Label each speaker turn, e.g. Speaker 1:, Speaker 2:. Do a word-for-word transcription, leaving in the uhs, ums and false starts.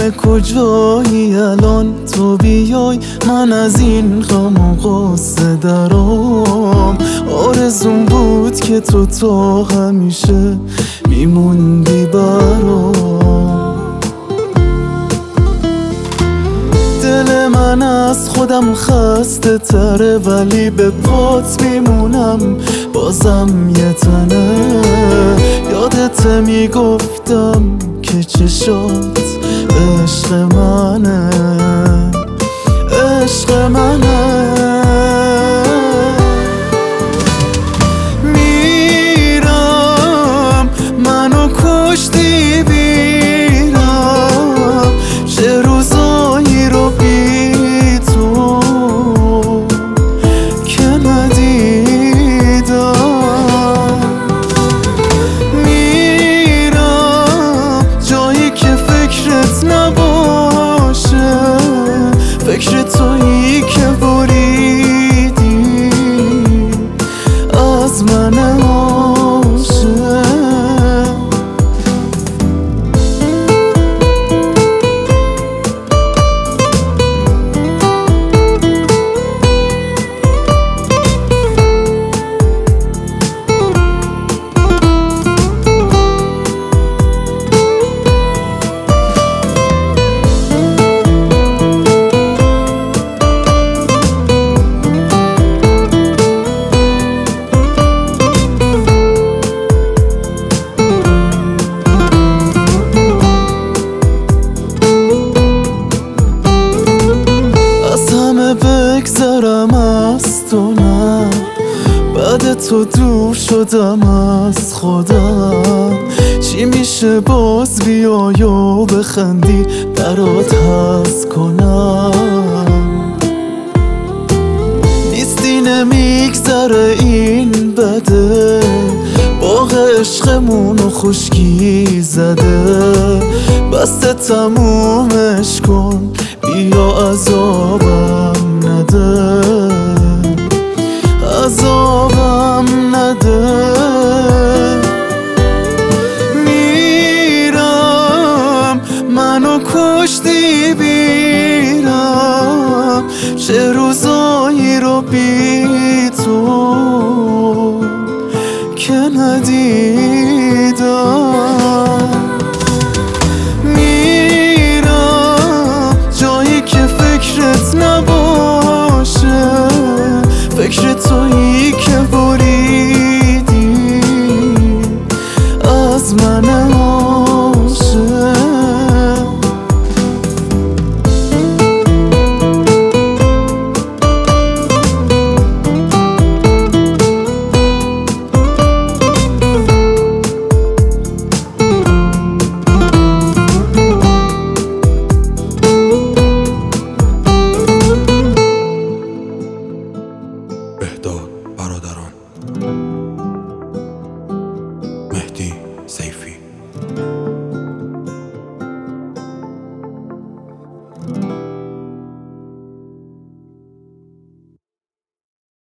Speaker 1: کجایی الان تو بیای من از این غم و غصه درام. آرزوم بود که تو تا همیشه میموندی برام. دل من از خودم خسته تره ولی به پات میمونم بازم یه تنه. یادت میگفتم که چشات عشق منه، عشق منه. میرم منو کشتی بیرم، چه روزایی رو بی تو که ندیدم. میرم جایی که فکرت نباشه، فکر تویی که بریدی از من عاشق. بگذرم از تو نه، بعد تو دور شدم از خودم. چی میشه باز بیای و بخندی برات هست کنم. نیستی نمیگذره این بده، باغ عشقمونو خشکی زده. بسته تمومش کن بیا عذابم نده، عذابم نده. میرم منو کشتی بیرم، چه روزایی رو بی تو که ندیدم. میرم جایی که فکرت نباشه، فکر تویی که بریدی از من عاشق.
Speaker 2: بهداد برادران.